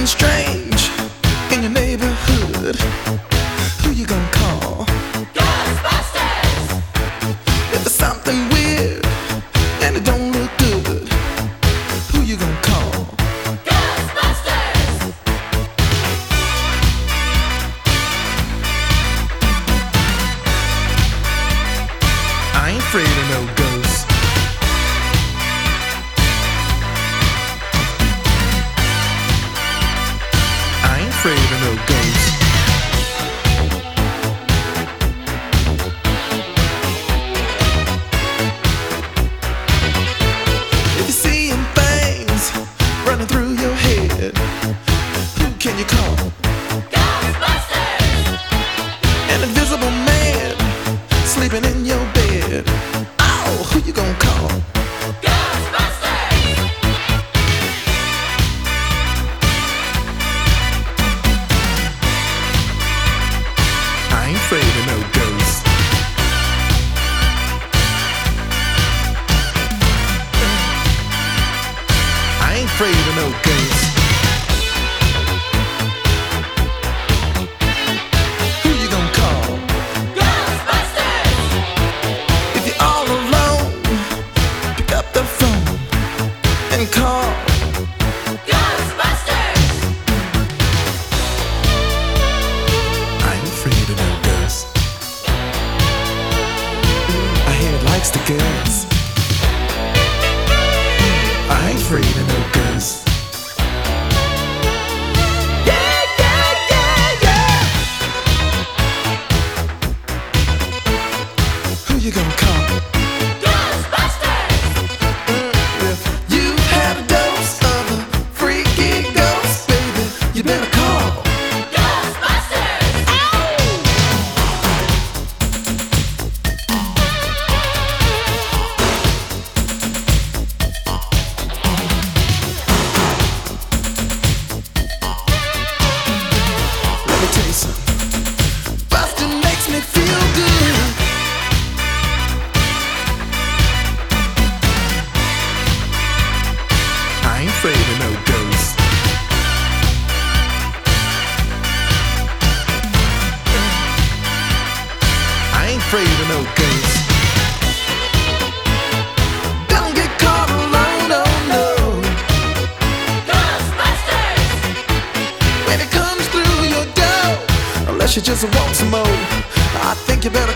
something strange in your neighborhood, who you gonna call? Ghostbusters! If there's something weird and it don't look good, who you gonna call? Ghostbusters! I ain't afraid of no ghosts. I ain't afraid of no ghosts. If you're seeing things running through your head, who can you call? Ghostbusters! An invisible man sleeping in your bed. Oh, who you gonna call? Ghostbusters! I ain't afraid of no ghosts. I ain't afraid of no ghosts. Who you gonna call? Ghostbusters! If you're all alone, pick up the phone and call. Ghostbusters! I ain't afraid of no ghosts. I hear it likes the girls. I ain't afraid of no ghosts. Yeah, yeah, yeah, yeah. Who you gonna call? Ghostbusters! If you've had a dose of a freaky ghost, baby, you better call. Ghostbusters! Let me tell you something. Bustin' makes me feel good. I ain't afraid of no ghosts. I ain't afraid of no ghosts. Don't get caught alone, oh no. Ghostbusters! When it comes through your door, unless you just want some more, I think you better